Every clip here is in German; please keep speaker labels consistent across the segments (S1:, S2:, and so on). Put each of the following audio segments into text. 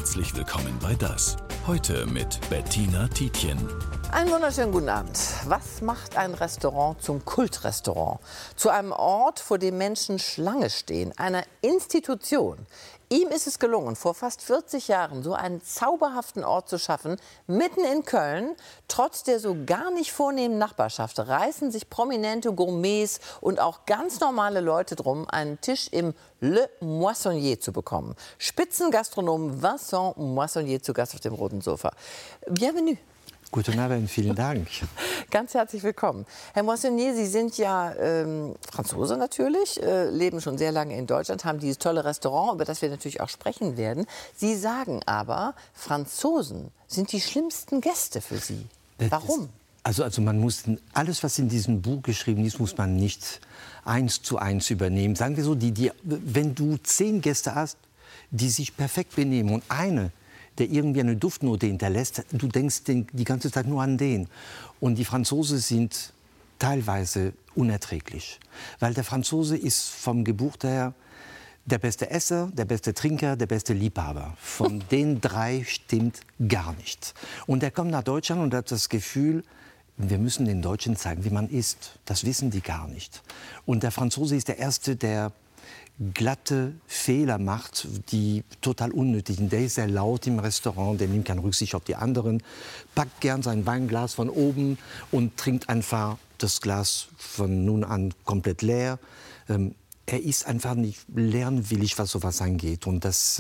S1: Herzlich willkommen bei Das. Heute mit Bettina Tietjen.
S2: Einen wunderschönen guten Abend. Was macht ein Restaurant zum Kultrestaurant? Zu einem Ort, vor dem Menschen Schlange stehen, einer Institution. Ihm ist es gelungen, vor fast 40 Jahren so einen zauberhaften Ort zu schaffen, mitten in Köln. Trotz der so gar nicht vornehmen Nachbarschaft reißen sich prominente Gourmets und auch ganz normale Leute drum, einen Tisch im Le Moissonnier zu bekommen. Spitzengastronom Vincent Moissonnier zu Gast auf dem roten Sofa. Bienvenue.
S3: Guten Abend, vielen Dank.
S2: Ganz herzlich willkommen. Herr Moissonnier, Sie sind ja Franzose natürlich, leben schon sehr lange in Deutschland, haben dieses tolle Restaurant, über das wir natürlich auch sprechen werden. Sie sagen aber, Franzosen sind die schlimmsten Gäste für Sie. Warum?
S3: Also man muss alles, was in diesem Buch geschrieben ist, muss man nicht 1:1 übernehmen. Sagen wir so, wenn du 10 Gäste hast, die sich perfekt benehmen und eine, der irgendwie eine Duftnote hinterlässt, du denkst die ganze Zeit nur an den. Und die Franzosen sind teilweise unerträglich. Weil der Franzose ist vom Geburt her der beste Esser, der beste Trinker, der beste Liebhaber. Von den 3 stimmt gar nichts. Und er kommt nach Deutschland und hat das Gefühl, wir müssen den Deutschen zeigen, wie man isst. Das wissen die gar nicht. Und der Franzose ist der Erste, der glatte Fehler macht, die total unnötig sind. Der ist sehr laut im Restaurant, der nimmt keine Rücksicht auf die anderen, packt gern sein Weinglas von oben und trinkt einfach das Glas von nun an komplett leer. Er ist einfach nicht lernwillig, was sowas angeht. Und das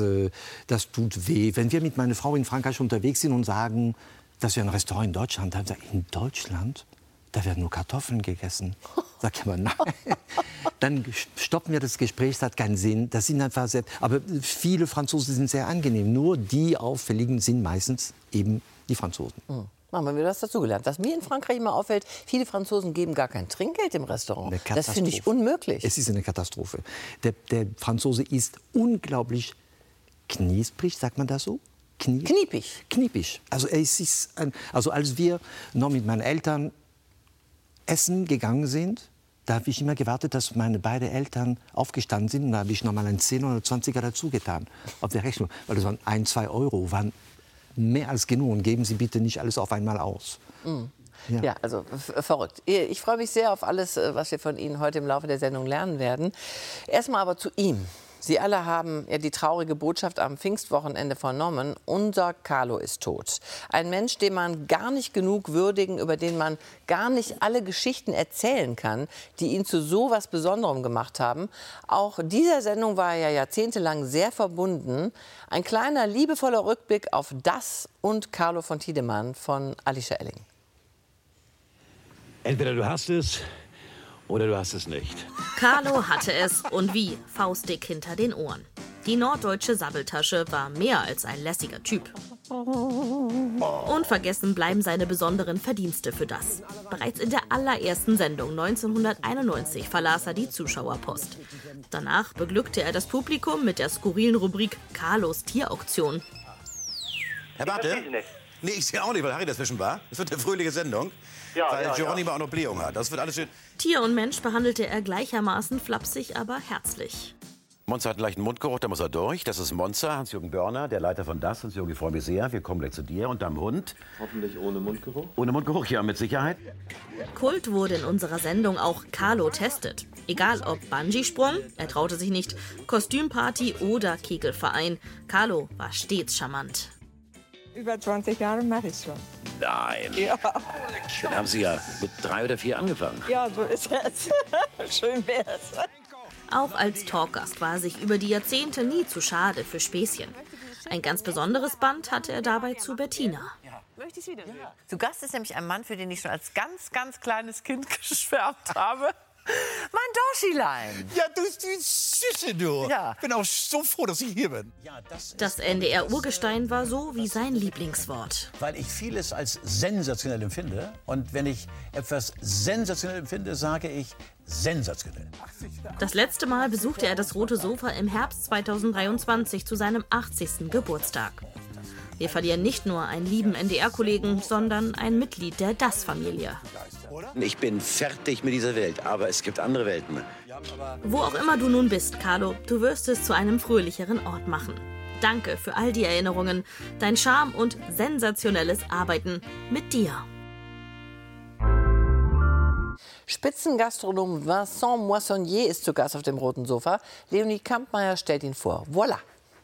S3: tut weh. Wenn wir mit meiner Frau in Frankreich unterwegs sind und sagen, dass wir ein Restaurant in Deutschland haben, sagen, in Deutschland? Da werden nur Kartoffeln gegessen. Sag ich mal, nein. Dann stoppen wir das Gespräch, das hat keinen Sinn. Das sind einfach sehr, aber viele Franzosen sind sehr angenehm. Nur die Auffälligen sind meistens eben die Franzosen.
S2: Machen wir wieder was dazugelernt. Was mir in Frankreich immer auffällt, viele Franzosen geben gar kein Trinkgeld im Restaurant. Das finde ich unmöglich.
S3: Es ist eine Katastrophe. Der Franzose ist unglaublich knisprig, sagt man das so?
S2: Kniepig.
S3: Kniepig. Also als wir noch mit meinen Eltern essen gegangen sind, da habe ich immer gewartet, dass meine beiden Eltern aufgestanden sind. Und da habe ich noch mal einen 10 oder 20er dazu getan auf der Rechnung. Weil das waren 1-2 Euro, waren mehr als genug. Und geben Sie bitte nicht alles auf einmal aus.
S2: Ja, also verrückt. Ich freue mich sehr auf alles, was wir von Ihnen heute im Laufe der Sendung lernen werden. Erstmal aber zu ihm. Sie alle haben ja die traurige Botschaft am Pfingstwochenende vernommen. Unser Carlo ist tot. Ein Mensch, den man gar nicht genug würdigen, über den man gar nicht alle Geschichten erzählen kann, die ihn zu so was Besonderem gemacht haben. Auch dieser Sendung war er ja jahrzehntelang sehr verbunden. Ein kleiner, liebevoller Rückblick auf das und Carlo von Tiedemann von Alicia Elling.
S4: Entweder du hast es oder du hast es nicht.
S5: Carlo hatte es und wie, faustdick hinter den Ohren. Die norddeutsche Sabbeltasche war mehr als ein lässiger Typ. Unvergessen bleiben seine besonderen Verdienste für das. Bereits in der allerersten Sendung 1991 verlas er die Zuschauerpost. Danach beglückte er das Publikum mit der skurrilen Rubrik Carlos Tierauktion.
S6: Herr Barthe? Nee, ich sehe auch nicht, weil Harry dazwischen war. Das wird eine fröhliche Sendung, weil Geronimo auch noch Blähung hat. Das wird alles schön.
S5: Tier und Mensch behandelte er gleichermaßen flapsig, aber herzlich.
S6: Monza hat einen leichten Mundgeruch, da muss er durch. Das ist Monza, Hans-Jürgen Börner, der Leiter von Das. Hans-Jürgen, ich freue mich sehr. Wir kommen gleich zu dir und deinem Hund.
S4: Hoffentlich ohne Mundgeruch?
S6: Ohne Mundgeruch, ja, mit Sicherheit.
S5: Kult wurde in unserer Sendung auch Carlo testet. Egal ob Bungee-Sprung, er traute sich nicht, Kostümparty oder Kegelverein. Carlo war stets charmant.
S7: Über 20 Jahre mache ich schon.
S6: Nein.
S7: Ja.
S6: Dann haben Sie ja mit 3 oder 4 angefangen.
S7: Ja, so ist es. Schön wär's.
S5: Auch als Talkgast war er sich über die Jahrzehnte nie zu schade für Späßchen. Ein ganz besonderes Band hatte er dabei zu Bettina.
S2: Zu Gast ist nämlich ein Mann, für den ich schon als ganz, ganz kleines Kind geschwärmt habe. Mein Dorschilein.
S8: Ja, du Süße, du.
S2: Ja.
S8: Ich bin auch so froh, dass ich hier bin.
S5: Das NDR-Urgestein war so wie sein Lieblingswort.
S8: Weil ich vieles als sensationell empfinde. Und wenn ich etwas sensationell empfinde, sage ich sensationell.
S5: Das letzte Mal besuchte er das Rote Sofa im Herbst 2023 zu seinem 80. Geburtstag. Wir verlieren nicht nur einen lieben NDR-Kollegen, sondern ein Mitglied der Das-Familie.
S6: Ich bin fertig mit dieser Welt, aber es gibt andere Welten.
S5: Wo auch immer du nun bist, Carlo, du wirst es zu einem fröhlicheren Ort machen. Danke für all die Erinnerungen, dein Charme und sensationelles Arbeiten mit dir.
S2: Spitzengastronom Vincent Moissonnier ist zu Gast auf dem roten Sofa. Leonie Kampmeier stellt ihn vor. Voilà!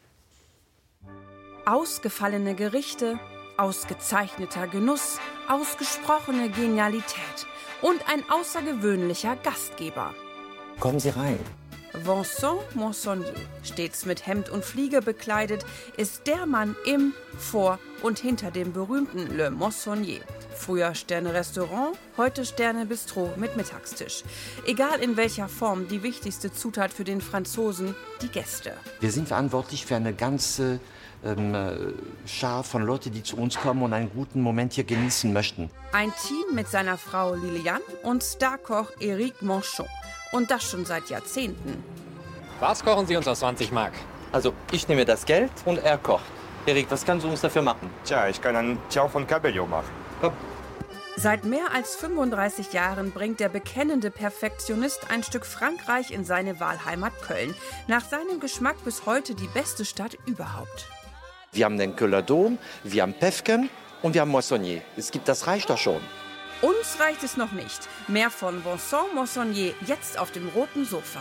S9: Ausgefallene Gerichte, ausgezeichneter Genuss, ausgesprochene Genialität und ein außergewöhnlicher Gastgeber.
S3: Kommen Sie rein.
S9: Vincent Moissonnier, stets mit Hemd und Fliege bekleidet, ist der Mann im, vor und hinter dem berühmten Le Moissonnier. Früher Sterne-Restaurant, heute Sterne-Bistro mit Mittagstisch. Egal in welcher Form, die wichtigste Zutat für den Franzosen, die Gäste.
S3: Wir sind verantwortlich für eine ganze Schar von Leuten, die zu uns kommen und einen guten Moment hier genießen möchten.
S9: Ein Team mit seiner Frau Liliane und Starkoch Éric Manchon. Und das schon seit Jahrzehnten.
S10: Was kochen Sie uns aus 20 Mark?
S11: Also, ich nehme das Geld und er kocht. Erik, was kannst du uns dafür machen?
S12: Tja, ich kann einen Ciao von Cabello machen.
S11: Komm.
S9: Seit mehr als 35 Jahren bringt der bekennende Perfektionist ein Stück Frankreich in seine Wahlheimat Köln. Nach seinem Geschmack bis heute die beste Stadt überhaupt.
S11: Wir haben den Köhler Dom, wir haben Päffken und wir haben Moissonnier. Das reicht doch schon.
S9: Uns reicht es noch nicht. Mehr von Vincent Moissonnier jetzt auf dem roten Sofa.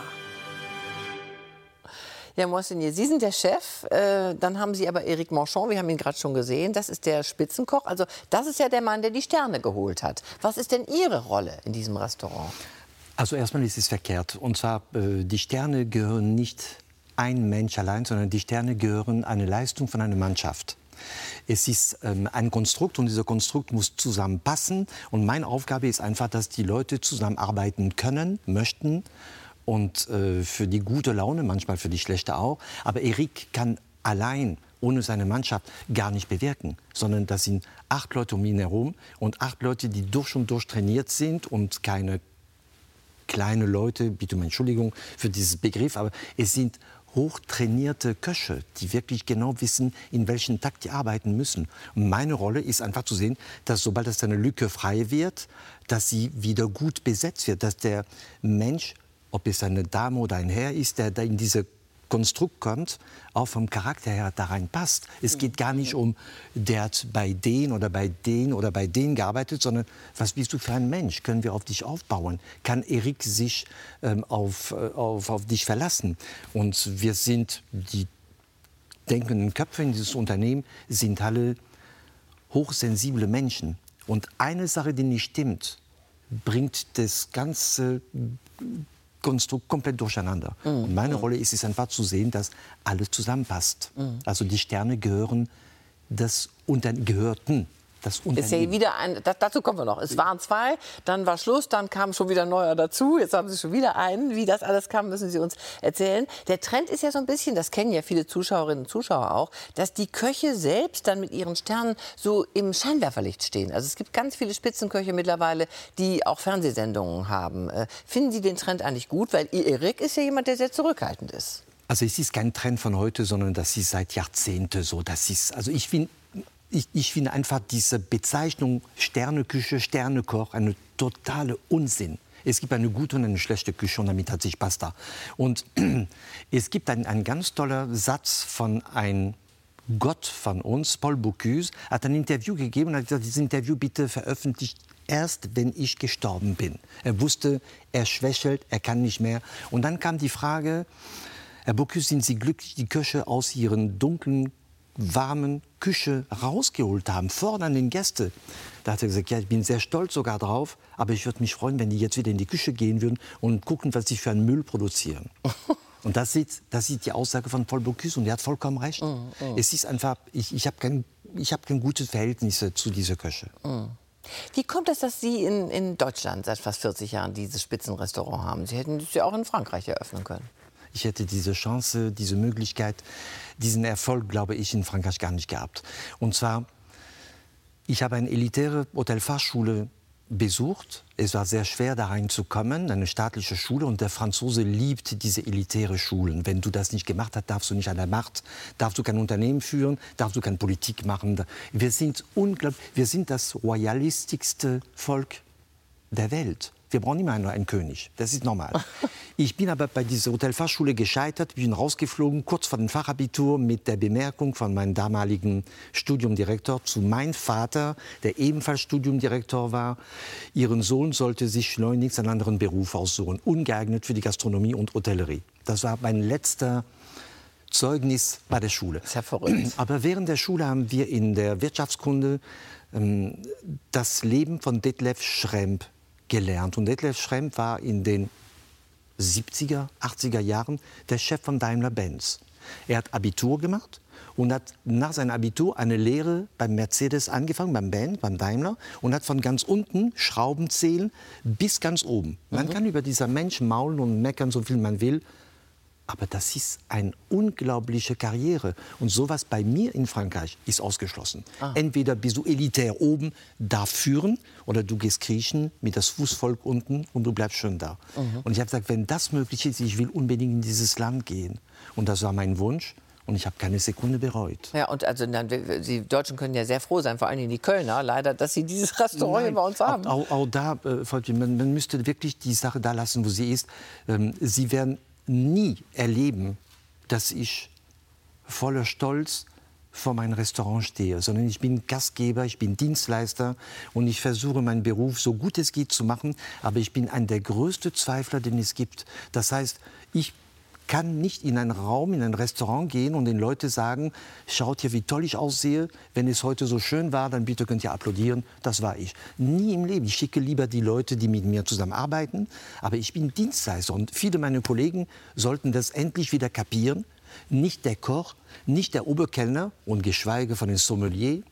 S2: Ja, Moissonnier, Sie sind der Chef, dann haben Sie aber Éric Manchon, wir haben ihn gerade schon gesehen, das ist der Spitzenkoch. Also das ist ja der Mann, der die Sterne geholt hat. Was ist denn Ihre Rolle in diesem Restaurant?
S3: Also erstmal ist es verkehrt. Und zwar, die Sterne gehören nicht ein Mensch allein, sondern die Sterne gehören eine Leistung von einer Mannschaft. Es ist ein Konstrukt und dieser Konstrukt muss zusammenpassen. Und meine Aufgabe ist einfach, dass die Leute zusammenarbeiten können, möchten. Und für die gute Laune, manchmal für die schlechte auch. Aber Éric kann allein, ohne seine Mannschaft, gar nicht bewirken. Sondern das sind 8 Leute um ihn herum und 8 Leute, die durch und durch trainiert sind und keine kleine Leute, bitte um Entschuldigung für dieses Begriff, aber es sind hochtrainierte Köche, die wirklich genau wissen, in welchem Takt die arbeiten müssen. Und meine Rolle ist einfach zu sehen, dass sobald es eine Lücke frei wird, dass sie wieder gut besetzt wird, dass der Mensch, ob es eine Dame oder ein Herr ist, der da in diese Konstrukt kommt, auch vom Charakter her da reinpasst. Es geht gar nicht um, der hat bei den oder bei den oder bei denen gearbeitet, sondern was bist du für ein Mensch? Können wir auf dich aufbauen? Kann Éric sich auf dich verlassen? Und wir sind, die denkenden Köpfe in dieses Unternehmen, sind alle hochsensible Menschen. Und eine Sache, die nicht stimmt, bringt das ganze Konstrukt komplett durcheinander. Und meine Rolle ist es einfach zu sehen, dass alles zusammenpasst. Also die Sterne gehörten das Unternehmen.
S2: Ist ja wieder dazu kommen wir noch. Es waren 2, dann war Schluss, dann kam schon wieder ein neuer dazu. Jetzt haben Sie schon wieder einen. Wie das alles kam, müssen Sie uns erzählen. Der Trend ist ja so ein bisschen, das kennen ja viele Zuschauerinnen und Zuschauer auch, dass die Köche selbst dann mit ihren Sternen so im Scheinwerferlicht stehen. Also es gibt ganz viele Spitzenköche mittlerweile, die auch Fernsehsendungen haben. Finden Sie den Trend eigentlich gut? Weil Éric ist ja jemand, der sehr zurückhaltend ist.
S3: Also es ist kein Trend von heute, sondern das ist seit Jahrzehnten so. Das ist, also ich finde einfach diese Bezeichnung Sterneküche, Sternekoch eine totale Unsinn. Es gibt eine gute und eine schlechte Küche und damit hat sich basta. Und es gibt einen ganz toller Satz von einem Gott von uns, Paul Bocuse, hat ein Interview gegeben und hat gesagt, dieses Interview bitte veröffentlicht erst, wenn ich gestorben bin. Er wusste, er schwächelt, er kann nicht mehr. Und dann kam die Frage, Herr Bocuse, sind Sie glücklich, die Köche aus Ihren dunklen, warmen Küche rausgeholt haben, fordern den Gäste. Da hat er gesagt, ja, ich bin sehr stolz sogar drauf, aber ich würde mich freuen, wenn die jetzt wieder in die Küche gehen würden und gucken, was sie für einen Müll produzieren. Und das ist die Aussage von Paul Bocuse und er hat vollkommen recht. Es ist einfach, ich habe kein gutes Verhältnis zu dieser Küche.
S2: Wie kommt es, dass Sie in Deutschland seit fast 40 Jahren dieses Spitzenrestaurant haben? Sie hätten es ja auch in Frankreich eröffnen können.
S3: Ich hätte diese Chance, diese Möglichkeit, diesen Erfolg, glaube ich, in Frankreich gar nicht gehabt. Und zwar, ich habe eine elitäre Hotelfachschule besucht. Es war sehr schwer, da reinzukommen, eine staatliche Schule. Und der Franzose liebt diese elitäre Schulen. Wenn du das nicht gemacht hast, darfst du nicht an der Macht, darfst du kein Unternehmen führen, darfst du keine Politik machen. Wir sind das royalistischste Volk der Welt. Wir brauchen immer nur einen König. Das ist normal. Ich bin aber bei dieser Hotelfachschule gescheitert, bin rausgeflogen, kurz vor dem Fachabitur, mit der Bemerkung von meinem damaligen Studiumdirektor zu meinem Vater, der ebenfalls Studiumdirektor war, ihren Sohn sollte sich schleunigst einen anderen Beruf aussuchen, ungeeignet für die Gastronomie und Hotellerie. Das war mein letzter Zeugnis bei der Schule.
S2: Das ist ja verrückt.
S3: Aber während der Schule haben wir in der Wirtschaftskunde das Leben von Detlef Schrempf gelernt. Und Detlef Schrempf war in den 70er, 80er Jahren der Chef von Daimler-Benz. Er hat Abitur gemacht und hat nach seinem Abitur eine Lehre beim Mercedes angefangen, beim Daimler, und hat von ganz unten Schrauben zählen bis ganz oben. Man kann über dieser Mensch maulen und meckern, so viel man will. Aber das ist eine unglaubliche Karriere. Und sowas bei mir in Frankreich ist ausgeschlossen. Entweder bist du elitär oben, darf führen, oder du gehst kriechen mit das Fußvolk unten und du bleibst schön da. Und ich habe gesagt, wenn das möglich ist, ich will unbedingt in dieses Land gehen. Und das war mein Wunsch. Und ich habe keine Sekunde bereut.
S2: Ja, und also die Deutschen können ja sehr froh sein, vor allem die Kölner, leider, dass sie dieses Restaurant hier bei uns haben.
S3: Auch da, man müsste wirklich die Sache da lassen, wo sie ist. Sie werden nie erleben, dass ich voller Stolz vor meinem Restaurant stehe, sondern ich bin Gastgeber, ich bin Dienstleister und ich versuche, meinen Beruf so gut es geht zu machen, aber ich bin einer der größten Zweifler, den es gibt. Das heißt, ich kann nicht in einen Raum, in ein Restaurant gehen und den Leuten sagen, schaut hier, wie toll ich aussehe. Wenn es heute so schön war, dann bitte könnt ihr applaudieren. Das war ich. Nie im Leben. Ich schicke lieber die Leute, die mit mir zusammenarbeiten. Aber ich bin Dienstleister und viele meiner Kollegen sollten das endlich wieder kapieren. Nicht der Koch, nicht der Oberkellner und geschweige von den Sommelier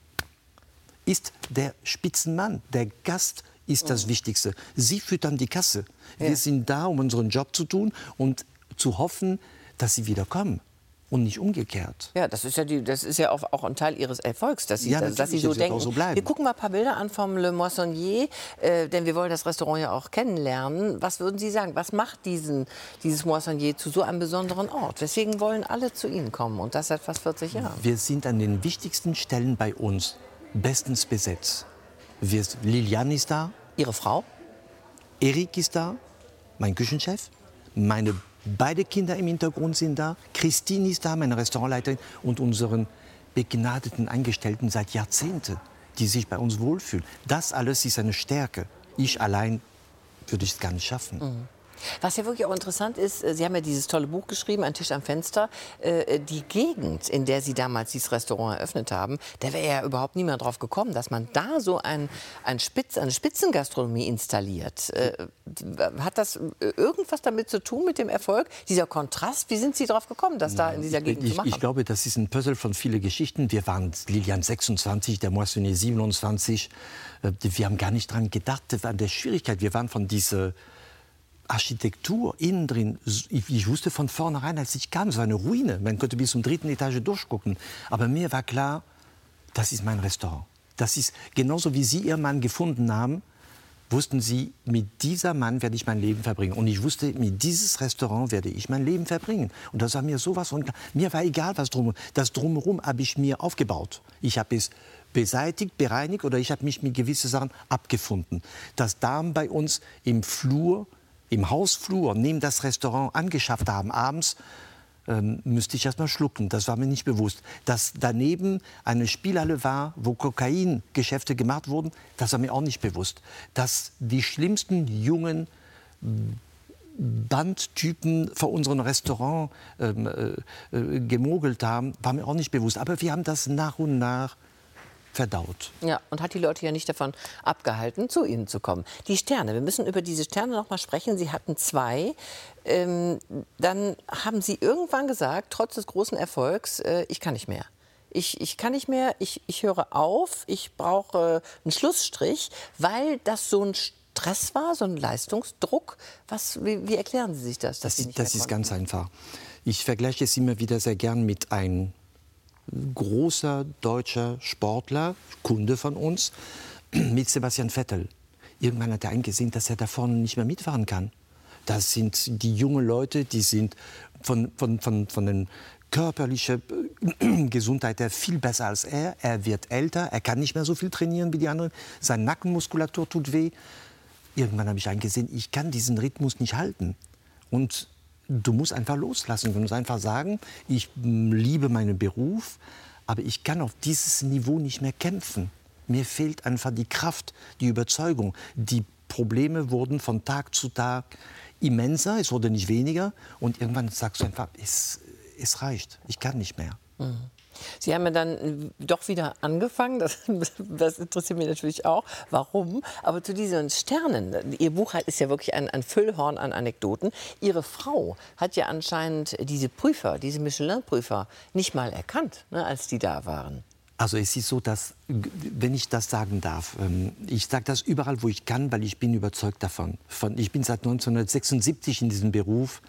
S3: ist der Spitzenmann. Der Gast ist das Wichtigste. Sie füttern die Kasse. Wir sind da, um unseren Job zu tun und zu hoffen, dass sie wieder kommen und nicht umgekehrt.
S2: Ja, das ist ja auch ein Teil Ihres Erfolgs, dass Sie, dass Sie so denken.
S3: So bleiben.
S2: Wir gucken mal ein paar Bilder an vom Le Moissonnier, denn wir wollen das Restaurant ja auch kennenlernen. Was würden Sie sagen, was macht dieses Moissonnier zu so einem besonderen Ort? Weswegen wollen alle zu Ihnen kommen und das seit fast 40 Jahren?
S3: Wir sind an den wichtigsten Stellen bei uns bestens besetzt. Liliane ist da.
S2: Ihre Frau?
S3: Erik ist da, mein Küchenchef. Meine beide Kinder im Hintergrund sind da. Christine ist da, meine Restaurantleiterin. Und unseren begnadeten Angestellten seit Jahrzehnten, die sich bei uns wohlfühlen. Das alles ist eine Stärke. Ich allein würde es gar nicht schaffen.
S2: Was ja wirklich auch interessant ist, Sie haben ja dieses tolle Buch geschrieben, Ein Tisch am Fenster. Die Gegend, in der Sie damals dieses Restaurant eröffnet haben, da wäre ja überhaupt niemand drauf gekommen, dass man da so eine Spitzengastronomie installiert. Hat das irgendwas damit zu tun mit dem Erfolg? Dieser Kontrast, wie sind Sie drauf gekommen, das da in dieser Gegend zu machen?
S3: Ich glaube, das ist ein Puzzle von vielen Geschichten. Wir waren Liliane 26, der Moissonnier 27. Wir haben gar nicht dran gedacht, das war eine Schwierigkeit. Wir waren von dieser Architektur innen drin, ich wusste von vornherein, als ich kam, es war eine Ruine. Man konnte bis zum 3. Etage durchgucken. Aber mir war klar, das ist mein Restaurant. Das ist genauso wie Sie Ihren Mann gefunden haben, wussten Sie, mit diesem Mann werde ich mein Leben verbringen. Und ich wusste, mit dieses Restaurant werde ich mein Leben verbringen. Und das war mir sowas von klar. Mir war egal, was drumherum. Das Drumherum habe ich mir aufgebaut. Ich habe es beseitigt, bereinigt oder ich habe mich mit gewissen Sachen abgefunden. Das Damen bei uns im Flur, im Hausflur neben das Restaurant angeschafft haben, abends, müsste ich erst mal schlucken. Das war mir nicht bewusst. Dass daneben eine Spielhalle war, wo Kokaingeschäfte gemacht wurden, das war mir auch nicht bewusst. Dass die schlimmsten jungen Bandtypen vor unserem Restaurant gemogelt haben, war mir auch nicht bewusst. Aber wir haben das nach und nach verdaut.
S2: Ja, und hat die Leute ja nicht davon abgehalten, zu Ihnen zu kommen. Die Sterne, wir müssen über diese Sterne noch mal sprechen. Sie hatten 2. Dann haben Sie irgendwann gesagt, trotz des großen Erfolgs, ich kann nicht mehr. Ich kann nicht mehr, ich höre auf, ich brauche einen Schlussstrich, weil das so ein Stress war, so ein Leistungsdruck. Wie erklären Sie sich das?
S3: Das ist ganz einfach. Ich vergleiche es immer wieder sehr gern mit einem großer deutscher Sportler, Kunde von uns, mit Sebastian Vettel. Irgendwann hat er eingesehen, dass er da vorne nicht mehr mitfahren kann. Das sind die jungen Leute, die sind von der körperlichen Gesundheit her viel besser als er. Er wird älter, er kann nicht mehr so viel trainieren wie die anderen. Seine Nackenmuskulatur tut weh. irgendwann habe ich eingesehen, ich kann diesen Rhythmus nicht halten. Und du musst einfach loslassen. Du musst einfach sagen, ich liebe meinen Beruf, aber ich kann auf dieses Niveau nicht mehr kämpfen. Mir fehlt einfach die Kraft, die Überzeugung. Die Probleme wurden von Tag zu Tag immenser, es wurde nicht weniger. Und irgendwann sagst du einfach, es reicht, ich kann nicht mehr.
S2: Mhm. Sie haben ja dann doch wieder angefangen, das interessiert mich natürlich auch, warum. Aber zu diesen Sternen, Ihr Buch ist ja wirklich ein Füllhorn an Anekdoten. Ihre Frau hat ja anscheinend diese Prüfer, diese Michelin-Prüfer, nicht mal erkannt, ne, als die da waren.
S3: Also es ist so, dass, wenn ich das sagen darf, ich sage das überall, wo ich kann, weil ich bin überzeugt davon. Ich bin seit 1976 in diesem Beruf.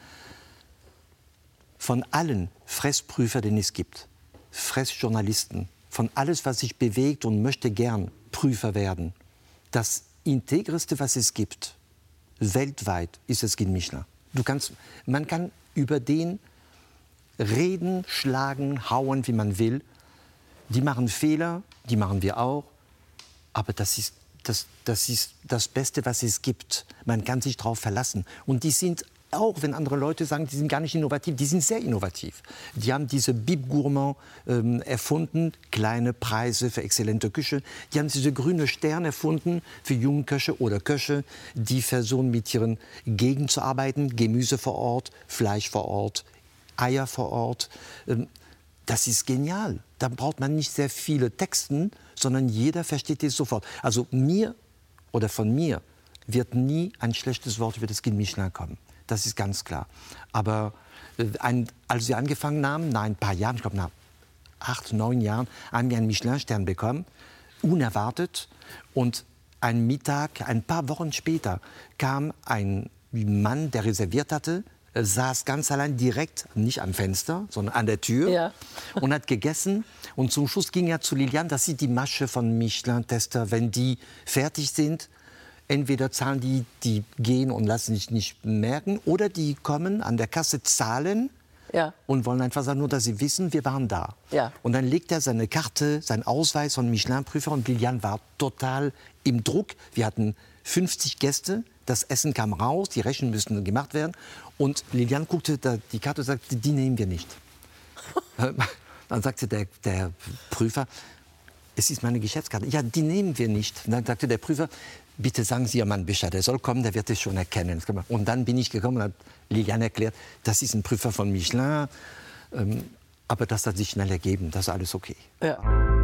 S3: Von allen Fressprüfern, den es gibt, Fressjournalisten, von alles, was sich bewegt und möchte gern Prüfer werden, das integreste, was es gibt, weltweit, ist das Guide Michelin. Man kann über den reden, schlagen, hauen, wie man will. Die machen Fehler, die machen wir auch, aber das ist das Beste, was es gibt. Man kann sich darauf verlassen. Und die sind, auch wenn andere Leute sagen, die sind gar nicht innovativ, die sind sehr innovativ. Die haben diese Bib Gourmand erfunden, kleine Preise für exzellente Küche. Die haben diese grüne Stern erfunden für junge Köche oder Köche, die versuchen, mit ihren Gegend zu arbeiten. Gemüse vor Ort, Fleisch vor Ort, Eier vor Ort. Das ist genial. Da braucht man nicht sehr viele Texte, sondern jeder versteht es sofort. Also von mir wird nie ein schlechtes Wort über das Guide Michelin kommen. Das ist ganz klar. Aber als wir angefangen haben, nach ein paar Jahren, ich glaube nach 8, 9 Jahren, haben wir einen Michelin-Stern bekommen, unerwartet. Und ein Mittag, ein paar Wochen später, kam ein Mann, der reserviert hatte, saß ganz allein direkt, nicht am Fenster, sondern an der Tür und hat gegessen. Und zum Schluss ging er zu Liliane, das ist die Masche von Michelin-Tester, wenn die fertig sind, entweder zahlen die gehen und lassen sich nicht merken, oder die kommen an der Kasse, zahlen und wollen einfach sagen, nur dass sie wissen, wir waren da. Ja. Und dann legt er seine Karte, seinen Ausweis von Michelin-Prüfer, und Liliane war total im Druck. Wir hatten 50 Gäste, das Essen kam raus, die Rechnungen müssten gemacht werden. Und Liliane guckte die Karte und sagte, die nehmen wir nicht. Dann sagte der Prüfer, es ist meine Geschäftskarte. Ja, die nehmen wir nicht. Und dann sagte der Prüfer, bitte sagen Sie Ihrem Mann Bescheid, er soll kommen, der wird es schon erkennen. Und dann bin ich gekommen und habe Liliane erklärt, das ist ein Prüfer von Michelin, aber das hat sich schnell ergeben, das ist alles okay.
S2: Ja.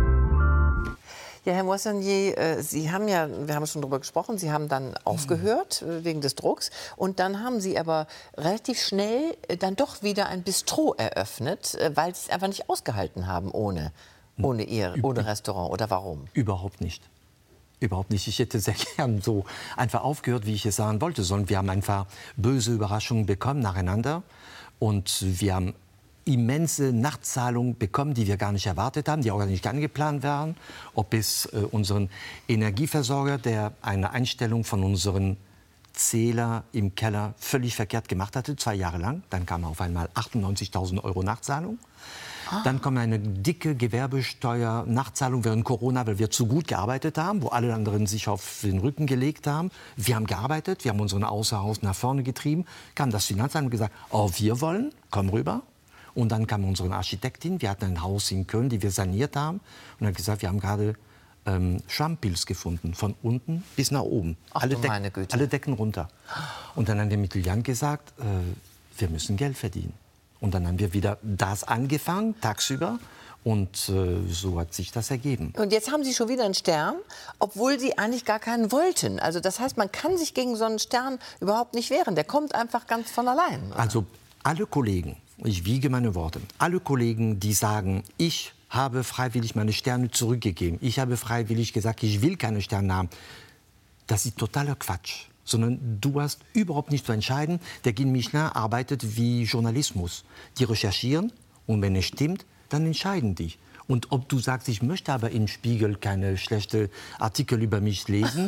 S2: Ja, Herr Moissonnier, Sie haben ja, wir haben schon darüber gesprochen, Sie haben dann aufgehört wegen des Drucks, und dann haben Sie aber relativ schnell dann doch wieder ein Bistro eröffnet, weil Sie es einfach nicht ausgehalten haben ohne Restaurant, oder warum?
S3: Überhaupt nicht. Überhaupt nicht. Ich hätte sehr gern so einfach aufgehört, wie ich es sagen wollte, sondern wir haben einfach böse Überraschungen bekommen nacheinander, und wir haben immense Nachzahlungen bekommen, die wir gar nicht erwartet haben, die auch gar nicht angeplant waren. Ob es unseren Energieversorger, der eine Einstellung von unseren Zähler im Keller völlig verkehrt gemacht hatte, 2 Jahre lang. Dann kam auf einmal 98.000 € Nachzahlung. Dann kam eine dicke Gewerbesteuer-Nachzahlung während Corona, weil wir zu gut gearbeitet haben, wo alle anderen sich auf den Rücken gelegt haben. Wir haben gearbeitet, wir haben unseren Außerhaus nach vorne getrieben. Kam das Finanzamt und gesagt, oh, wir wollen, komm rüber. Und dann kam unsere Architektin, wir hatten ein Haus in Köln, die wir saniert haben, und hat gesagt, wir haben gerade Schrammpilz gefunden, von unten bis nach oben.
S2: Ach,
S3: alle Decken runter. Und dann haben wir mit Liliane gesagt, wir müssen Geld verdienen. Und dann haben wir wieder das angefangen, tagsüber. Und so hat sich das ergeben.
S2: Und jetzt haben Sie schon wieder einen Stern, obwohl Sie eigentlich gar keinen wollten. Also das heißt, man kann sich gegen so einen Stern überhaupt nicht wehren. Der kommt einfach ganz von allein. Oder?
S3: Also alle Kollegen, ich wiege meine Worte, alle Kollegen, die sagen, ich habe freiwillig meine Sterne zurückgegeben, ich habe freiwillig gesagt, ich will keine Sterne haben, das ist totaler Quatsch. Sondern du hast überhaupt nicht zu entscheiden. Der Guide Michelin arbeitet wie Journalismus. Die recherchieren, und wenn es stimmt, dann entscheiden die. Und ob du sagst, ich möchte aber im Spiegel keine schlechten Artikel über mich lesen,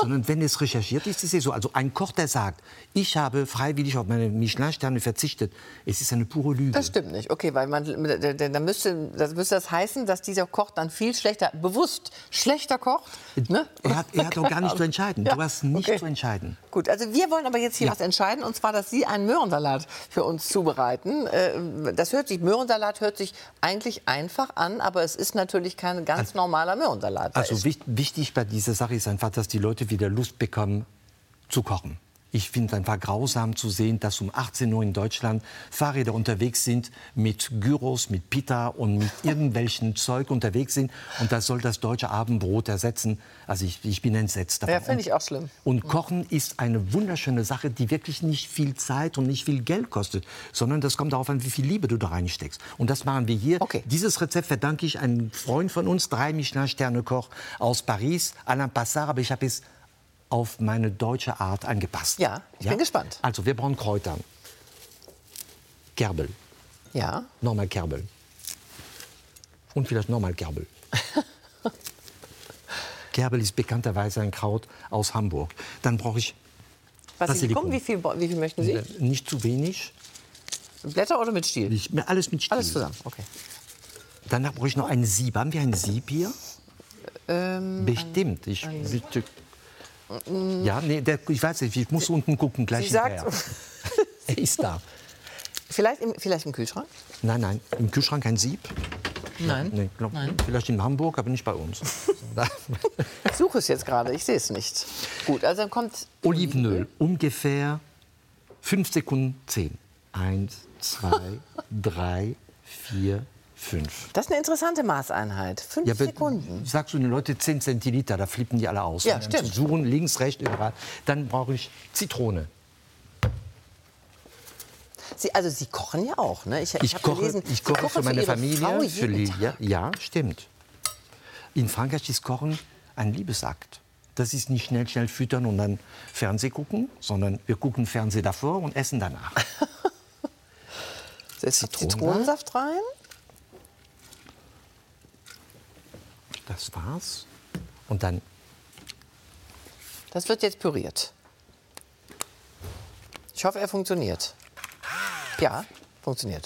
S3: Sondern wenn es recherchiert ist, ist es so. Also ein Koch, der sagt, ich habe freiwillig auf meine Michelin-Sterne verzichtet, es ist eine pure Lüge.
S2: Das stimmt nicht. Okay, weil dann müsste das heißen, dass dieser Koch dann viel schlechter, bewusst schlechter kocht. Ne?
S3: Er hat doch gar nicht zu entscheiden. Du hast nicht zu entscheiden.
S2: Gut, also wir wollen aber jetzt hier was entscheiden, und zwar, dass Sie einen Möhrensalat für uns zubereiten. Möhrensalat hört sich eigentlich einfach an, aber es ist natürlich kein ganz normaler Möhrensalat.
S3: Also wichtig bei dieser Sache ist einfach, dass die Leute wieder Lust bekommen zu kochen. Ich finde es einfach grausam zu sehen, dass um 18 Uhr in Deutschland Fahrräder unterwegs sind mit Gyros, mit Pita und mit irgendwelchen Zeug unterwegs sind. Und das soll das deutsche Abendbrot ersetzen. Also ich bin entsetzt davon.
S2: Ja, finde ich auch schlimm.
S3: Und Kochen ist eine wunderschöne Sache, die wirklich nicht viel Zeit und nicht viel Geld kostet, sondern das kommt darauf an, wie viel Liebe du da reinsteckst. Und das machen wir hier.
S2: Okay.
S3: Dieses Rezept verdanke ich einem Freund von uns, 3 Michelin-Sterne-Koch aus Paris, Alain Passard, aber ich habe es auf meine deutsche Art angepasst.
S2: Ja, ich bin gespannt.
S3: Also wir brauchen Kräuter. Kerbel.
S2: Ja.
S3: Nochmal Kerbel. Und vielleicht nochmal Kerbel. Kerbel ist bekannterweise ein Kraut aus Hamburg. Dann brauche ich
S2: Basilikum. Wie viel möchten Sie?
S3: Nicht zu wenig.
S2: Blätter oder mit Stiel?
S3: Alles mit Stiel.
S2: Alles zusammen, okay.
S3: Danach brauche ich noch ein Sieb. Haben wir ein Sieb hier? Bestimmt. Ja, nee, ich weiß nicht, ich muss unten gucken, gleich hinterher. Er ist da.
S2: Vielleicht im Kühlschrank?
S3: Nein, im Kühlschrank kein Sieb.
S2: Nein.
S3: Nee,
S2: Nein.
S3: Vielleicht in Hamburg, aber nicht bei uns.
S2: Ich suche es jetzt gerade, ich sehe es nicht. Gut, also dann kommt
S3: Olivenöl, ungefähr 5 Sekunden 10. 1, 2, 3, 4, 5.
S2: Das ist eine interessante Maßeinheit. 5 Sekunden.
S3: Sagst du den Leuten 10 Zentiliter, da flippen die alle aus.
S2: Ja, stimmt.
S3: Suchen links, rechts, überall. Dann brauche ich Zitrone.
S2: Sie kochen ja auch, ne? Ich
S3: koche für meine Familie, für Lilia. Ja, stimmt. In Frankreich ist Kochen ein Liebesakt. Das ist nicht schnell füttern und dann Fernseh gucken, sondern wir gucken Fernseh davor und essen danach.
S2: Zitronensaft rein.
S3: Das war's. Und dann.
S2: Das wird jetzt püriert. Ich hoffe, er funktioniert. Ja, funktioniert.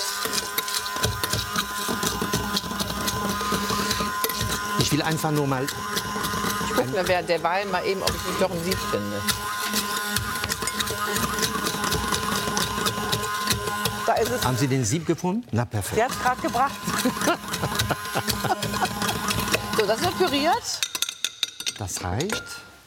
S3: Ich will einfach nur mal.
S2: Ich gucke mir derweil mal eben, ob ich nicht doch ein Sieb finde. Da ist es.
S3: Haben Sie den Sieb gefunden? Na, perfekt.
S2: Der hat es gerade gebracht. So, das wird püriert.
S3: Das reicht.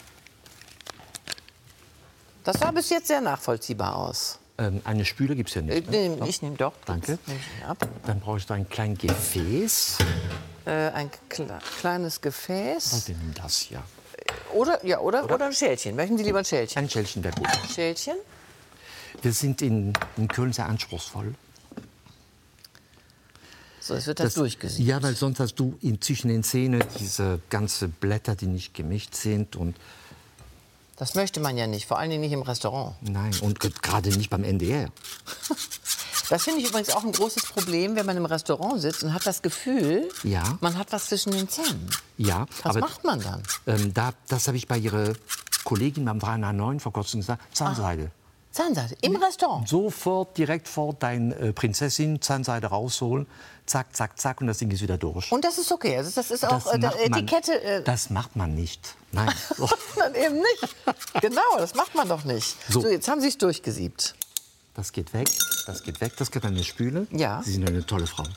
S2: Das sah bis jetzt sehr nachvollziehbar aus.
S3: Eine Spüle gibt es ja nicht. Ne?
S2: Ich nehme doch.
S3: Danke. Dann brauche ich da ein kleines Gefäß.
S2: Ein kleines Gefäß.
S3: Und wir nehmen das hier.
S2: Oder ein Schälchen. Möchten Sie lieber ein Schälchen?
S3: Ein Schälchen wäre gut.
S2: Schälchen.
S3: Wir sind in Köln sehr anspruchsvoll.
S2: So, es wird das durchgesiebt.
S3: Ja, weil sonst hast du zwischen den Zähnen diese ganzen Blätter, die nicht gemischt sind. Und
S2: das möchte man ja nicht, vor allem nicht im Restaurant.
S3: Nein, und gerade nicht beim NDR.
S2: Das finde ich übrigens auch ein großes Problem, wenn man im Restaurant sitzt und hat das Gefühl, man hat was zwischen den Zähnen.
S3: Ja,
S2: was macht man dann?
S3: Das habe ich bei Ihrer Kollegin beim 309 vor kurzem gesagt, Zahnseide.
S2: Zahnseide, im Restaurant?
S3: Sofort, direkt vor deine Prinzessin, Zahnseide rausholen, zack, zack, zack, und das Ding ist wieder durch.
S2: Und das ist okay, also das ist auch Etikette...
S3: Das macht man nicht, nein.
S2: Das macht man eben nicht. Genau, das macht man doch nicht. So, jetzt haben Sie es durchgesiebt.
S3: Das geht weg, das geht weg, das geht an die Spüle.
S2: Ja.
S3: Sie sind eine tolle Frau.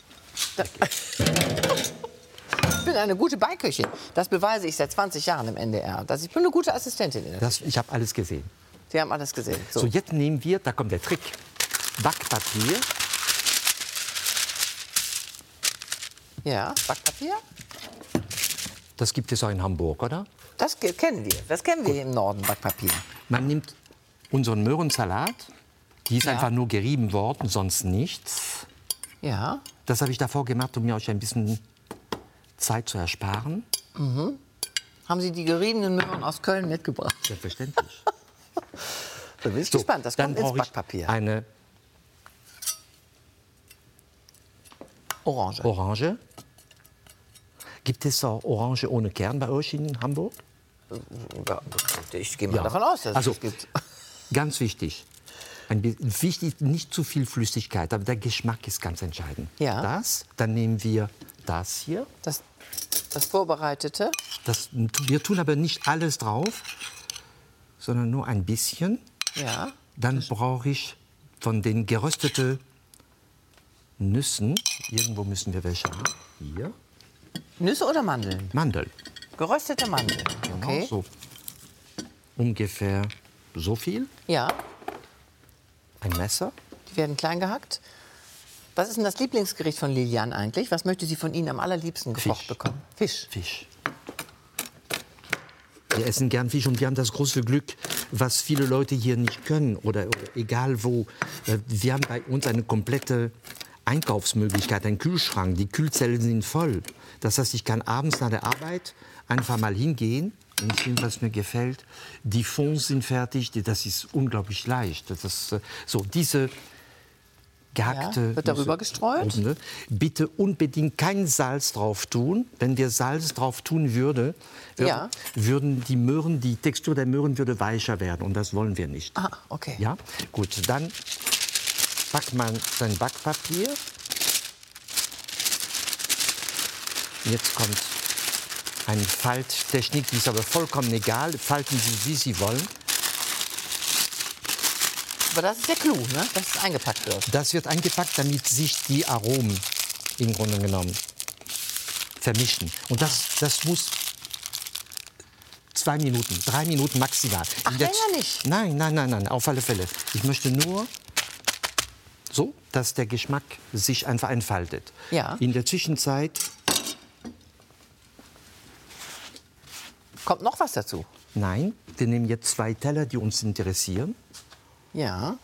S2: Ich bin eine gute Beiköchin. Das beweise ich seit 20 Jahren im NDR. Ich bin eine gute Assistentin in der Küche.
S3: Ich habe alles gesehen.
S2: Sie haben alles gesehen.
S3: So, jetzt nehmen wir, da kommt der Trick, Backpapier.
S2: Ja, Backpapier.
S3: Das gibt es auch in Hamburg, oder?
S2: Das kennen wir. Das kennen wir im Norden, Backpapier.
S3: Man nimmt unseren Möhrensalat. Die ist einfach nur gerieben worden, sonst nichts.
S2: Ja.
S3: Das habe ich davor gemacht, um mir euch ein bisschen Zeit zu ersparen.
S2: Mhm. Haben Sie die geriebenen Möhren aus Köln mitgebracht?
S3: Selbstverständlich.
S2: Da bin ich gespannt. Das kommt ins Backpapier.
S3: Eine
S2: Orange.
S3: Gibt es auch Orange ohne Kern bei euch in Hamburg?
S2: Ich gehe mal davon aus, dass es gibt.
S3: Ganz wichtig. Wichtig, nicht zu viel Flüssigkeit, aber der Geschmack ist ganz entscheidend.
S2: Ja.
S3: Dann nehmen wir das hier.
S2: Das Vorbereitete.
S3: Wir tun aber nicht alles drauf, sondern nur ein bisschen.
S2: Ja.
S3: Dann brauche ich von den gerösteten Nüssen, irgendwo müssen wir welche haben. Hier.
S2: Nüsse oder Mandeln?
S3: Mandeln.
S2: Geröstete Mandeln. Okay.
S3: Genau, so. Ungefähr so viel.
S2: Ja.
S3: Ein Messer.
S2: Die werden klein gehackt. Was ist denn das Lieblingsgericht von Lilian eigentlich? Was möchte sie von Ihnen am allerliebsten gekocht bekommen? Fisch.
S3: Fisch. Wir essen gern Fisch und wir haben das große Glück, was viele Leute hier nicht können oder egal wo. Wir haben bei uns eine komplette Einkaufsmöglichkeit, einen Kühlschrank. Die Kühlzellen sind voll. Das heißt, ich kann abends nach der Arbeit einfach mal hingehen und ich finde, was mir gefällt. Die Fonds sind fertig, das ist unglaublich leicht. Das ist, so diese gehackte.
S2: Ja, wird darüber gestreut?
S3: Bitte unbedingt kein Salz drauf tun. Wenn wir Salz drauf tun würden die Möhren, die Textur der Möhren würde weicher werden und das wollen wir nicht.
S2: Ah, okay.
S3: Ja, gut, dann packt man sein Backpapier. Jetzt kommt eine Falttechnik, die ist aber vollkommen egal. Falten Sie, wie Sie wollen.
S2: Aber das ist der Clou, ne? Dass es eingepackt wird.
S3: Das wird eingepackt, damit sich die Aromen im Grunde genommen vermischen. Und das muss 2 Minuten, 3 Minuten maximal.
S2: Ach, länger nicht?
S3: Nein, auf alle Fälle. Ich möchte nur so, dass der Geschmack sich einfach entfaltet.
S2: Ja.
S3: In der Zwischenzeit
S2: kommt noch was dazu?
S3: Nein, wir nehmen jetzt 2 Teller, die uns interessieren.
S2: Ja.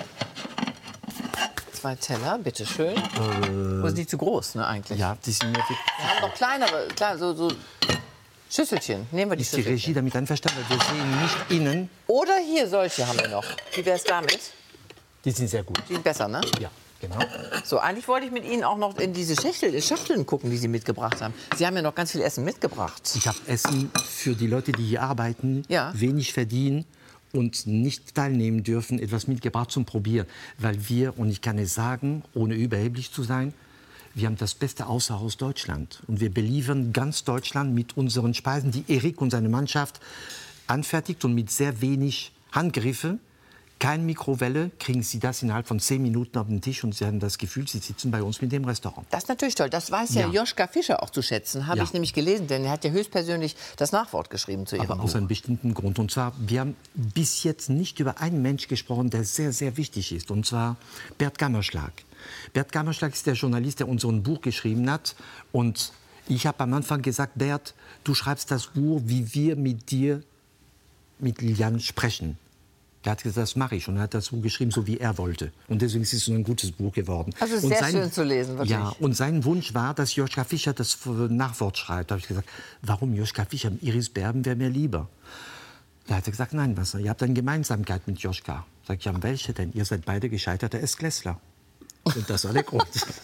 S2: 2 Teller, bitteschön. Oder sind die zu groß, ne, eigentlich?
S3: Ja, die sind mir
S2: Wir haben noch kleinere, so Schüsselchen. Nehmen wir die
S3: Ist die
S2: Schüsselchen.
S3: Regie damit einverstanden? Wir sehen nicht innen.
S2: Oder hier, solche haben wir noch. Wie wäre es damit?
S3: Die sind sehr gut.
S2: Die sind besser, ne?
S3: Ja, genau.
S2: So, eigentlich wollte ich mit Ihnen auch noch in diese Schachteln gucken, die Sie mitgebracht haben. Sie haben ja noch ganz viel Essen mitgebracht.
S3: Ich habe Essen für die Leute, die hier arbeiten, wenig verdienen und nicht teilnehmen dürfen, etwas mitgebracht zum Probieren. Weil wir, und ich kann es sagen, ohne überheblich zu sein, wir haben das beste Außerhaus Deutschland. Und wir beliefern ganz Deutschland mit unseren Speisen, die Erik und seine Mannschaft anfertigt und mit sehr wenig Handgriffe. Keine Mikrowelle, kriegen Sie das innerhalb von 10 Minuten auf den Tisch und Sie haben das Gefühl, Sie sitzen bei uns mit dem Restaurant.
S2: Das ist natürlich toll. Das weiß ja Joschka Fischer auch zu schätzen, habe ich nämlich gelesen, denn er hat ja höchstpersönlich das Nachwort geschrieben zu Ihrem Buch.
S3: Aber aus einem bestimmten Grund. Und zwar, wir haben bis jetzt nicht über einen Mensch gesprochen, der sehr, sehr wichtig ist, und zwar Bert Gammerschlag. Bert Gammerschlag ist der Journalist, der unser Buch geschrieben hat. Und ich habe am Anfang gesagt, Bert, du schreibst das Buch, wie wir mit dir, mit Lilian sprechen. Er hat gesagt, das mache ich. Und er hat das Buch geschrieben, so wie er wollte. Und deswegen ist es so ein gutes Buch geworden.
S2: Also es ist sehr schön zu lesen, wirklich.
S3: Ja, und sein Wunsch war, dass Joschka Fischer das Nachwort schreibt. Da habe ich gesagt, warum Joschka Fischer? Iris Berben wäre mir lieber. Da hat er gesagt, nein, was, ihr habt eine Gemeinsamkeit mit Joschka. Sag ich, ja, welche denn? Ihr seid beide gescheiterte Essklässler. Und das war der Grund.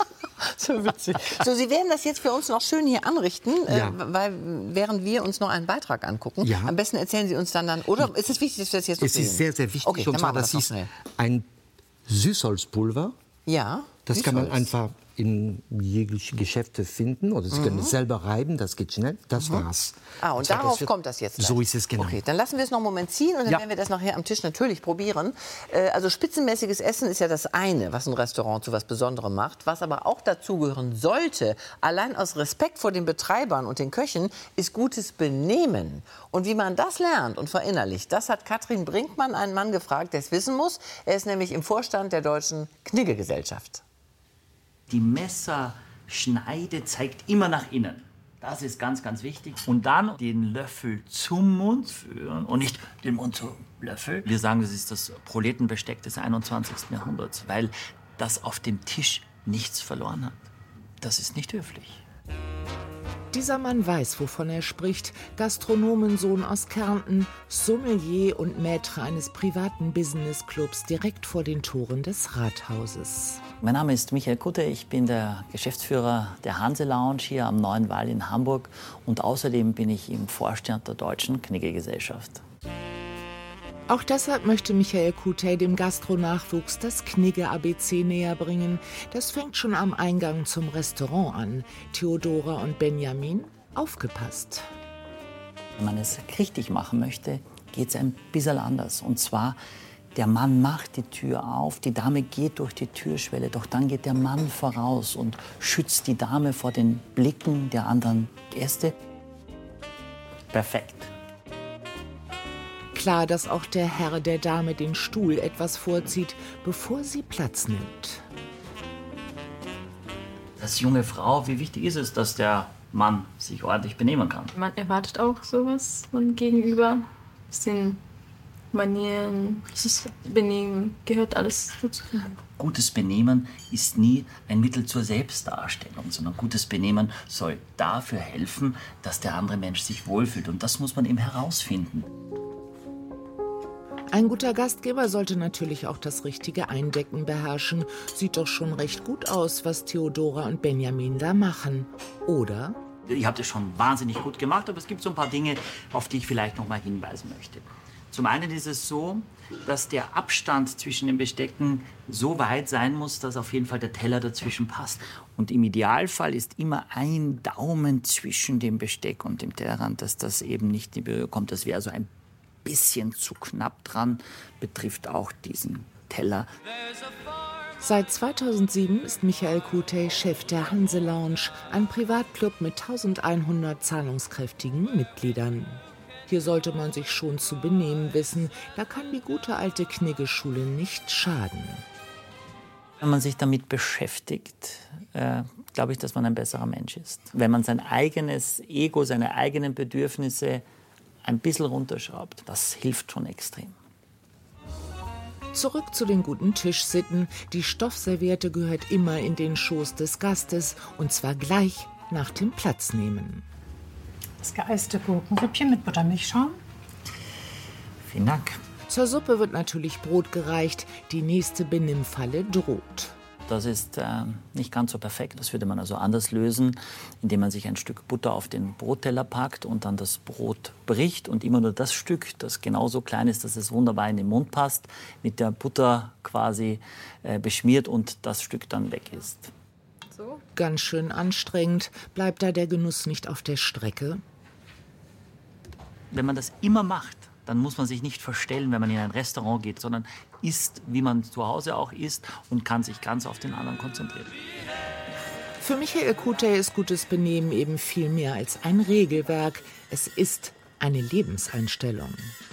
S2: So witzig. So, Sie werden das jetzt für uns noch schön hier anrichten, während wir uns noch einen Beitrag angucken. Ja. Am besten erzählen Sie uns dann, oder ist es wichtig, dass wir das jetzt noch sehen?
S3: Es ist sehr, sehr wichtig.
S2: Okay,
S3: und zwar, das ist ein Süßholzpulver.
S2: Ja.
S3: Das kann man einfach in jegliche Geschäfte finden oder Sie können es selber reiben, das geht schnell. Das war's.
S2: Ah, und darauf kommt das jetzt gleich.
S3: So ist es, genau.
S2: Okay, dann lassen wir es noch einen Moment ziehen und dann werden wir das nachher am Tisch natürlich probieren. Also spitzenmäßiges Essen ist ja das eine, was ein Restaurant zu was Besonderem macht. Was aber auch dazugehören sollte, allein aus Respekt vor den Betreibern und den Köchen, ist gutes Benehmen. Und wie man das lernt und verinnerlicht, das hat Katrin Brinkmann, einen Mann, gefragt, der es wissen muss. Er ist nämlich im Vorstand der Deutschen Knigge-Gesellschaft.
S13: Die Messerschneide zeigt immer nach innen. Das ist ganz, ganz wichtig. Und dann den Löffel zum Mund führen und nicht den Mund zum Löffel. Wir sagen, das ist das Proletenbesteck des 21. Jahrhunderts, weil das auf dem Tisch nichts verloren hat. Das ist nicht höflich.
S14: Dieser Mann weiß, wovon er spricht. Gastronomensohn aus Kärnten, Sommelier und Maître eines privaten Businessclubs direkt vor den Toren des Rathauses.
S13: Mein Name ist Michael Kutte, ich bin der Geschäftsführer der Hanse Lounge hier am Neuen Wall in Hamburg und außerdem bin ich im Vorstand der Deutschen Knigge-Gesellschaft.
S14: Auch deshalb möchte Michael Kutte dem Gastronachwuchs das Knigge-ABC näher bringen. Das fängt schon am Eingang zum Restaurant an. Theodora und Benjamin, aufgepasst.
S13: Wenn man es richtig machen möchte, geht es ein bisschen anders. Und zwar, der Mann macht die Tür auf, die Dame geht durch die Türschwelle, doch dann geht der Mann voraus und schützt die Dame vor den Blicken der anderen Gäste. Perfekt.
S14: Klar, dass auch der Herr der Dame den Stuhl etwas vorzieht, bevor sie Platz nimmt.
S13: Als junge Frau, wie wichtig ist es, dass der Mann sich ordentlich benehmen kann?
S15: Man erwartet auch sowas von gegenüber. Es sind Manieren, das Benehmen, gehört alles dazu.
S13: Gutes Benehmen ist nie ein Mittel zur Selbstdarstellung, sondern gutes Benehmen soll dafür helfen, dass der andere Mensch sich wohlfühlt. Und das muss man eben herausfinden.
S14: Ein guter Gastgeber sollte natürlich auch das richtige Eindecken beherrschen. Sieht doch schon recht gut aus, was Theodora und Benjamin da machen. Oder?
S13: Ihr habt es schon wahnsinnig gut gemacht, aber es gibt so ein paar Dinge, auf die ich vielleicht noch mal hinweisen möchte. Zum einen ist es so, dass der Abstand zwischen den Bestecken so weit sein muss, dass auf jeden Fall der Teller dazwischen passt. Und im Idealfall ist immer ein Daumen zwischen dem Besteck und dem Tellerrand, dass das eben nicht in Berührung kommt. Das wäre so ein bisschen zu knapp dran, betrifft auch diesen Teller.
S14: Seit 2007 ist Michael Kutte Chef der Hanse Lounge, ein Privatclub mit 1100 zahlungskräftigen Mitgliedern. Hier sollte man sich schon zu benehmen wissen, da kann die gute alte Knigge-Schule nicht schaden.
S13: Wenn man sich damit beschäftigt, glaube ich, dass man ein besserer Mensch ist. Wenn man sein eigenes Ego, seine eigenen Bedürfnisse ein bisschen runterschraubt, das hilft schon extrem.
S14: Zurück zu den guten Tischsitten. Die Stoffserviette gehört immer in den Schoß des Gastes, und zwar gleich nach dem Platznehmen.
S16: Das geeiste Gurkenrippchen mit Buttermilchschaum.
S13: Vielen Dank.
S14: Zur Suppe wird natürlich Brot gereicht. Die nächste Benimmfalle droht.
S13: Das ist nicht ganz so perfekt. Das würde man also anders lösen, indem man sich ein Stück Butter auf den Brotteller packt und dann das Brot bricht und immer nur das Stück, das genauso klein ist, dass es wunderbar in den Mund passt, mit der Butter quasi beschmiert und das Stück dann weg ist.
S14: So. Ganz schön anstrengend. Bleibt da der Genuss nicht auf der Strecke?
S13: Wenn man das immer macht, dann muss man sich nicht verstellen, wenn man in ein Restaurant geht, sondern isst, wie man zu Hause auch isst und kann sich ganz auf den anderen konzentrieren.
S14: Für Michael Kutte ist gutes Benehmen eben viel mehr als ein Regelwerk. Es ist eine Lebenseinstellung.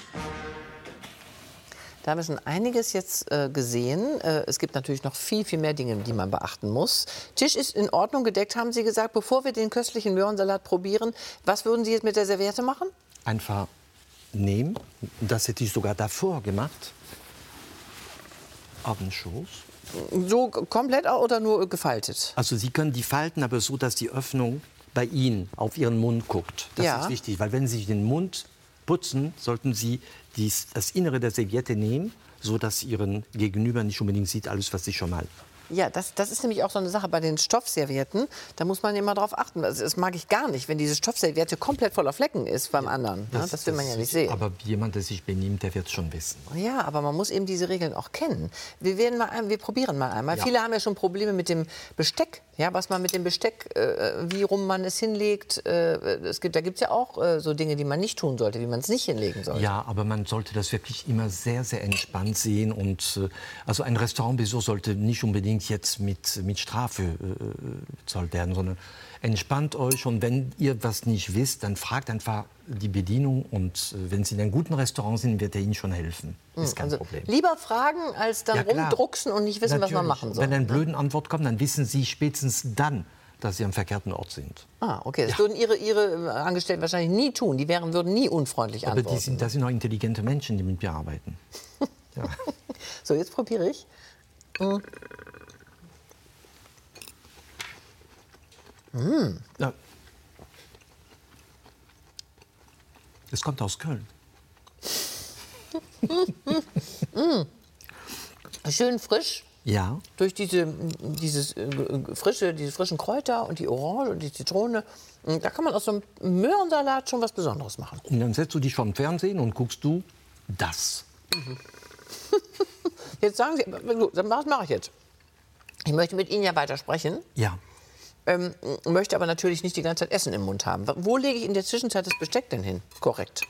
S2: Da haben wir schon einiges jetzt gesehen. Es gibt natürlich noch viel, viel mehr Dinge, die man beachten muss. Tisch ist in Ordnung gedeckt, haben Sie gesagt. Bevor wir den köstlichen Möhrensalat probieren, was würden Sie jetzt mit der Serviette machen?
S3: Einfach nehmen. Das hätte ich sogar davor gemacht. Auf den Schoß.
S2: So komplett oder nur gefaltet?
S3: Also Sie können die falten, aber so, dass die Öffnung bei Ihnen auf Ihren Mund guckt. Das ist wichtig, weil wenn Sie sich den Mund putzen, sollten Sie das Innere der Serviette nehmen, so dass Ihren Gegenüber nicht unbedingt sieht, alles, was Sie schon mal.
S2: Ja, das ist nämlich auch so eine Sache bei den Stoffservietten. Da muss man immer drauf achten. Das mag ich gar nicht, wenn diese Stoffserviette komplett voller Flecken ist beim anderen. Das will man ja nicht sehen.
S3: Aber jemand, der sich benimmt, der wird es schon wissen.
S2: Ja, aber man muss eben diese Regeln auch kennen. Wir probieren mal einmal. Ja. Viele haben ja schon Probleme mit dem Besteck. Ja, was man mit dem Besteck, wie rum man es hinlegt. Da gibt es ja auch so Dinge, die man nicht tun sollte, wie man es nicht hinlegen sollte.
S3: Ja, aber man sollte das wirklich immer sehr, sehr entspannt sehen. Und, also ein Restaurantbesuch sollte nicht unbedingt jetzt mit Strafe bezahlt werden, sondern entspannt euch. Und wenn ihr was nicht wisst, dann fragt einfach die Bedienung. Und wenn Sie in einem guten Restaurant sind, wird er Ihnen schon helfen. Ist kein Problem.
S2: Lieber fragen, als dann rumdrucksen und nicht wissen, was man machen soll.
S3: Wenn eine blöde Antwort kommt, dann wissen Sie spätestens dann, dass Sie am verkehrten Ort sind.
S2: Ah, okay. Das würden Ihre Angestellten wahrscheinlich nie tun. Die würden nie unfreundlich antworten.
S3: Aber das sind auch intelligente Menschen, die mit mir arbeiten. Ja.
S2: So, jetzt probiere ich.
S3: Ja. Das kommt aus Köln.
S2: Schön frisch.
S3: Ja.
S2: Durch diese frischen Kräuter und die Orange und die Zitrone. Da kann man aus so einem Möhrensalat schon was Besonderes machen.
S3: Und dann setzt du dich vom Fernsehen und guckst du das.
S2: Jetzt sagen Sie, was mache ich jetzt? Ich möchte mit Ihnen ja weiter sprechen.
S3: Ja.
S2: Möchte aber natürlich nicht die ganze Zeit Essen im Mund haben. Wo lege ich in der Zwischenzeit das Besteck denn hin? Korrekt.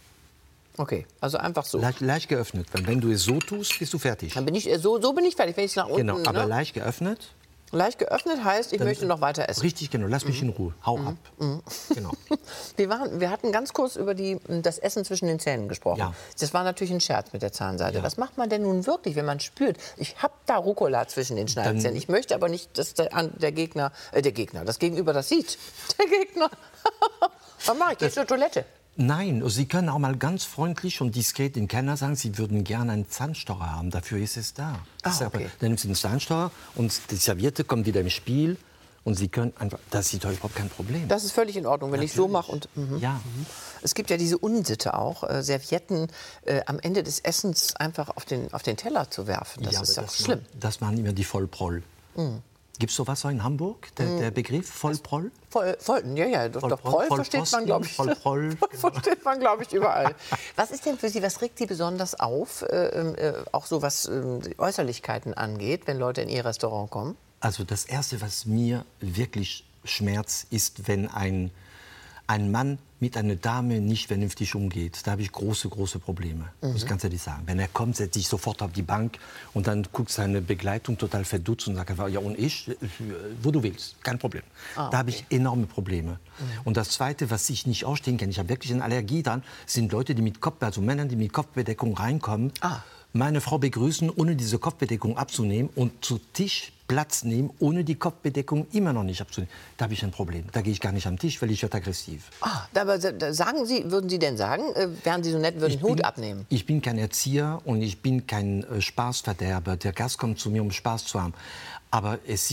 S2: Okay, also einfach so.
S3: Leicht geöffnet. Wenn du es so tust, bist du fertig.
S2: Dann bin ich, so bin ich fertig, wenn ich es nach unten...
S3: Genau, aber leicht geöffnet.
S2: Leicht geöffnet heißt, ich möchte noch weiter essen.
S3: Richtig, genau. Lass mich in Ruhe. Hau ab. Genau.
S2: Wir hatten ganz kurz über das Essen zwischen den Zähnen gesprochen.
S3: Ja.
S2: Das war natürlich ein Scherz mit der Zahnseide.
S3: Ja.
S2: Was macht man denn nun wirklich, wenn man spürt, ich habe da Rucola zwischen den Schneidezähnen. Ich möchte aber nicht, dass das Gegenüber das sieht. Der Gegner. Was mache ich? Gehe zur Toilette.
S3: Nein, Sie können auch mal ganz freundlich und diskret den Kellner sagen, Sie würden gerne einen Zahnstocher haben. Dafür ist es da.
S2: Okay.
S3: Dann nimmst du den Zahnstocher und die Serviette kommt wieder im Spiel. Und Sie können einfach, das ist doch überhaupt kein Problem.
S2: Das ist völlig in Ordnung, wenn ich so mache. Und
S3: ja.
S2: Es gibt ja diese Unsitte auch, Servietten am Ende des Essens einfach auf den Teller zu werfen. Das ist auch schlimm.
S3: Das machen immer die Vollproll. Gibt es sowas in Hamburg, der Begriff Vollproll?
S2: Ja, doch Proll versteht man, glaube ich. Versteht man, glaube ich, überall. Was ist denn für Sie, was regt Sie besonders auf, auch so was Äußerlichkeiten angeht, wenn Leute in Ihr Restaurant kommen?
S3: Also das Erste, was mir wirklich schmerzt, ist, wenn ein Mann mit einer Dame nicht vernünftig umgeht. Da habe ich große Probleme, muss ich ganz ehrlich sagen. Wenn er kommt, setzt sich sofort auf die Bank und dann guckt seine Begleitung total verdutzt und sagt einfach, ja und ich, wo du willst, kein Problem. Da habe ich enorme Probleme. Und das Zweite, was ich nicht ausstehen kann, ich habe wirklich eine Allergie dran, sind Leute, die also Männer, die mit Kopfbedeckung reinkommen, meine Frau begrüßen, ohne diese Kopfbedeckung abzunehmen und zu Tisch Platz nehmen, ohne die Kopfbedeckung immer noch nicht abzunehmen. Da habe ich ein Problem. Da gehe ich gar nicht am Tisch, weil ich werde aggressiv.
S2: Aber würden Sie denn sagen, wären Sie so nett, würden den Hut abnehmen?
S3: Ich bin kein Erzieher und ich bin kein Spaßverderber. Der Gast kommt zu mir, um Spaß zu haben. Aber es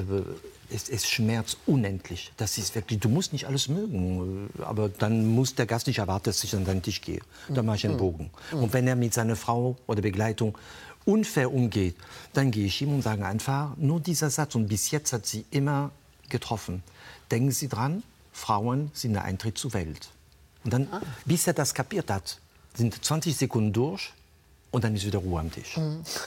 S3: schmerzt unendlich. Das ist wirklich, du musst nicht alles mögen. Aber dann muss der Gast nicht erwarten, dass ich an deinen Tisch gehe. Dann mache ich einen Bogen. Und wenn er mit seiner Frau oder Begleitung unfair umgeht, dann gehe ich ihm und sage einfach, nur dieser Satz, und bis jetzt hat sie immer getroffen. Denken Sie dran, Frauen sind der Eintritt zur Welt. Und dann, bis er das kapiert hat, sind 20 Sekunden durch und dann ist wieder Ruhe am Tisch.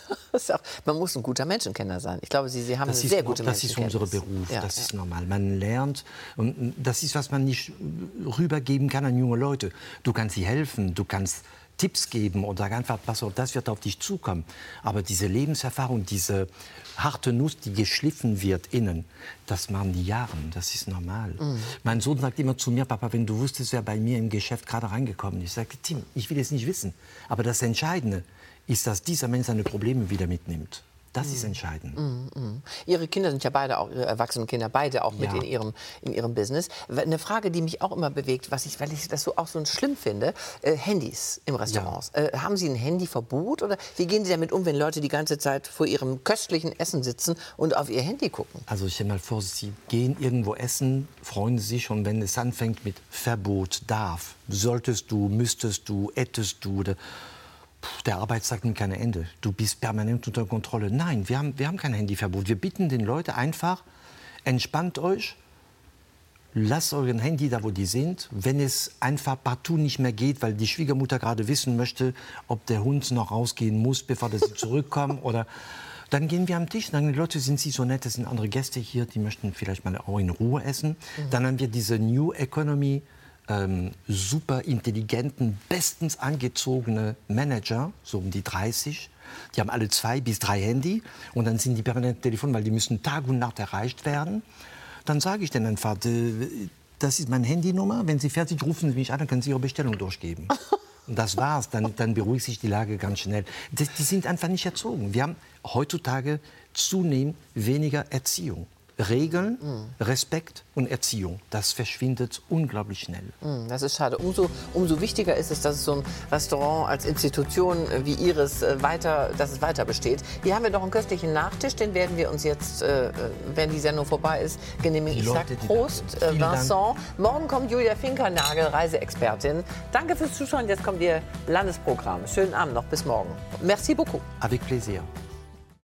S2: Man muss ein guter Menschenkenner sein. Ich glaube, Sie haben eine sehr gute Menschenkenntnis.
S3: Das ist unser Beruf, das ist normal. Man lernt, und das ist, was man nicht rübergeben kann an junge Leute. Du kannst sie helfen, du kannst Tipps geben und sagen einfach, pass auf, das wird auf dich zukommen. Aber diese Lebenserfahrung, diese harte Nuss, die geschliffen wird innen, das machen die Jahre, das ist normal. Mein Sohn sagt immer zu mir, Papa, wenn du wusstest, wer bei mir im Geschäft gerade reingekommen ist. Ich sage, Tim, ich will es nicht wissen. Aber das Entscheidende ist, dass dieser Mensch seine Probleme wieder mitnimmt. Das ist entscheidend.
S2: Ihre Kinder sind ja beide auch, Ihre erwachsenen Kinder, beide auch mit in ihrem Business. Eine Frage, die mich auch immer bewegt, weil ich das auch so schlimm finde, Handys im Restaurant. Ja. Haben Sie ein Handyverbot oder wie gehen Sie damit um, wenn Leute die ganze Zeit vor ihrem köstlichen Essen sitzen und auf ihr Handy gucken?
S3: Also stell mal vor, Sie gehen irgendwo essen, freuen Sie sich und wenn es anfängt mit Verbot, darf, solltest du, müsstest du, hättest du, der Arbeitstag nimmt kein Ende. Du bist permanent unter Kontrolle. Nein, wir haben kein Handyverbot. Wir bitten den Leuten einfach, entspannt euch, lasst euren Handy da, wo die sind. Wenn es einfach partout nicht mehr geht, weil die Schwiegermutter gerade wissen möchte, ob der Hund noch rausgehen muss, bevor sie zurückkommen, oder dann gehen wir am Tisch. Dann die Leute, sind Sie so nett, das sind andere Gäste hier, die möchten vielleicht mal auch in Ruhe essen. Dann haben wir diese New Economy, super intelligenten, bestens angezogene Manager, so um die 30. Die haben alle 2 bis 3 Handy und dann sind die permanent am Telefon, weil die müssen Tag und Nacht erreicht werden. Dann sage ich denen einfach, das ist meine Handynummer, wenn Sie fertig rufen Sie mich an, dann können Sie Ihre Bestellung durchgeben. Und das war's, dann beruhigt sich die Lage ganz schnell. Die sind einfach nicht erzogen. Wir haben heutzutage zunehmend weniger Erziehung. Regeln, Respekt und Erziehung. Das verschwindet unglaublich schnell.
S2: Das ist schade. Umso wichtiger ist es, dass es so ein Restaurant als Institution wie Ihres dass es weiter besteht. Hier haben wir noch einen köstlichen Nachtisch, den werden wir uns jetzt, wenn die Sendung vorbei ist, genehmigen. Ich sage Prost, Vincent. Morgen kommt Julia Finkernagel, Reiseexpertin. Danke fürs Zuschauen. Jetzt kommt Ihr Landesprogramm. Schönen Abend noch. Bis morgen. Merci beaucoup.
S3: Avec plaisir.